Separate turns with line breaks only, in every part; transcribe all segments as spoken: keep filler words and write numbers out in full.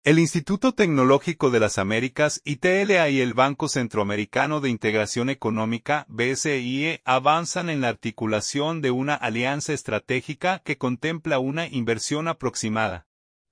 El Instituto Tecnológico de las Américas I T L A y el Banco Centroamericano de Integración Económica B C I E avanzan en la articulación de una alianza estratégica que contempla una inversión aproximada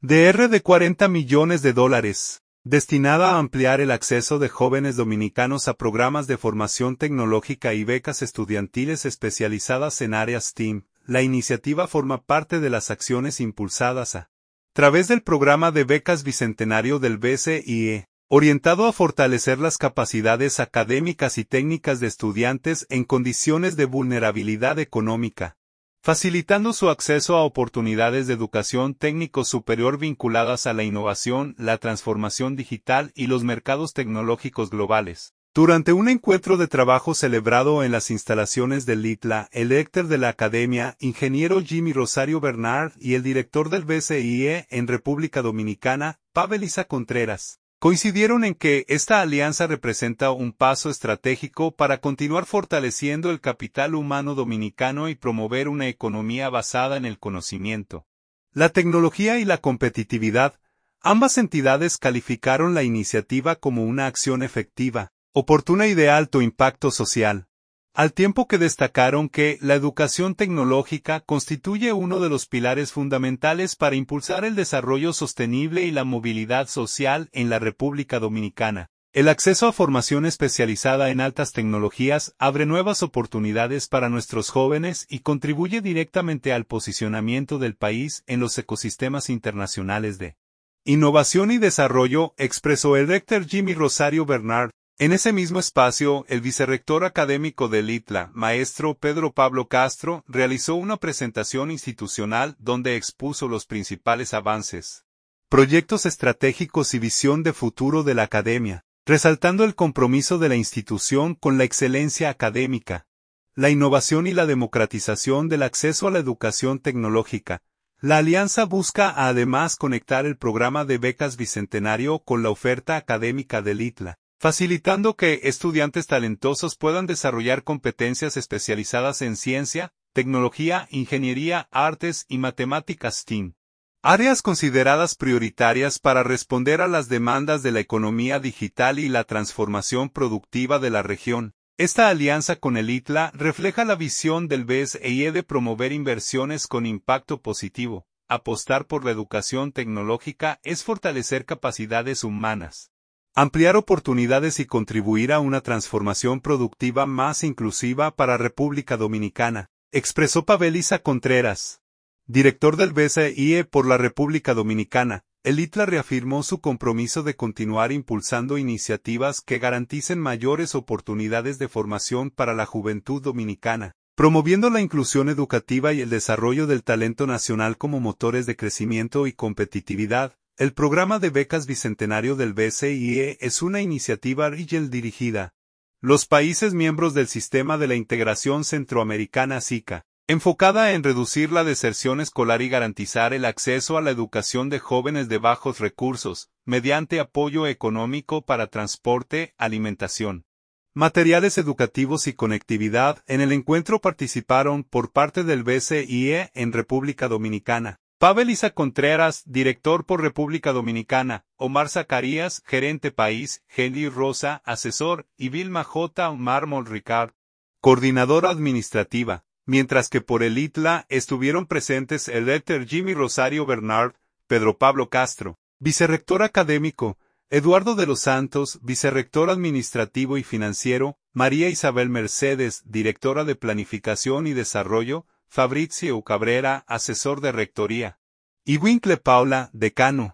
de cuarenta millones de dólares, destinada a ampliar el acceso de jóvenes dominicanos a programas de formación tecnológica y becas estudiantiles especializadas en áreas S T E A M. La iniciativa forma parte de las acciones impulsadas a través del programa de becas bicentenario del B C I E, orientado a fortalecer las capacidades académicas y técnicas de estudiantes en condiciones de vulnerabilidad económica, facilitando su acceso a oportunidades de educación técnico superior vinculadas a la innovación, la transformación digital y los mercados tecnológicos globales. Durante un encuentro de trabajo celebrado en las instalaciones del I T L A, el rector de la academia, ingeniero Jimmy Rosario Bernard, y el director del B C I E en República Dominicana, Pavel Isa Contreras, coincidieron en que esta alianza representa un paso estratégico para continuar fortaleciendo el capital humano dominicano y promover una economía basada en el conocimiento, la tecnología y la competitividad. Ambas entidades calificaron la iniciativa como una acción efectiva, oportuna y de alto impacto social, al tiempo que destacaron que la educación tecnológica constituye uno de los pilares fundamentales para impulsar el desarrollo sostenible y la movilidad social en la República Dominicana. El acceso a formación especializada en altas tecnologías abre nuevas oportunidades para nuestros jóvenes y contribuye directamente al posicionamiento del país en los ecosistemas internacionales de innovación y desarrollo, expresó el rector Jimmy Rosario Bernard. En ese mismo espacio, el vicerrector académico del I T L A, maestro Pedro Pablo Castro, realizó una presentación institucional donde expuso los principales avances, proyectos estratégicos y visión de futuro de la academia, resaltando el compromiso de la institución con la excelencia académica, la innovación y la democratización del acceso a la educación tecnológica. La alianza busca además conectar el programa de becas bicentenario con la oferta académica del I T L A, facilitando que estudiantes talentosos puedan desarrollar competencias especializadas en ciencia, tecnología, ingeniería, artes y matemáticas S T E A M, áreas consideradas prioritarias para responder a las demandas de la economía digital y la transformación productiva de la región. Esta alianza con el I T L A refleja la visión del B C I E de promover inversiones con impacto positivo. Apostar por la educación tecnológica es fortalecer capacidades humanas, ampliar oportunidades y contribuir a una transformación productiva más inclusiva para República Dominicana, expresó Pavel Isa Contreras, director del B C I E por la República Dominicana. El I T L A reafirmó su compromiso de continuar impulsando iniciativas que garanticen mayores oportunidades de formación para la juventud dominicana, promoviendo la inclusión educativa y el desarrollo del talento nacional como motores de crecimiento y competitividad. El programa de becas bicentenario del B C I E es una iniciativa regional dirigida los países miembros del Sistema de la Integración Centroamericana S I C A, enfocada en reducir la deserción escolar y garantizar el acceso a la educación de jóvenes de bajos recursos, mediante apoyo económico para transporte, alimentación, materiales educativos y conectividad. En el encuentro participaron, por parte del B C I E en República Dominicana, Pavel Isa Contreras, director por República Dominicana, Omar Zacarías, gerente país, Henry Rosa, asesor, y Vilma J. Mármol Ricard, coordinadora administrativa, mientras que por el I T L A estuvieron presentes el rector Jimmy Rosario Bernard, Pedro Pablo Castro, vicerrector académico, Eduardo de los Santos, vicerrector administrativo y financiero, María Isabel Mercedes, directora de Planificación y Desarrollo, Fabrizio Cabrera, asesor de rectoría, y Winkle Paula, decano.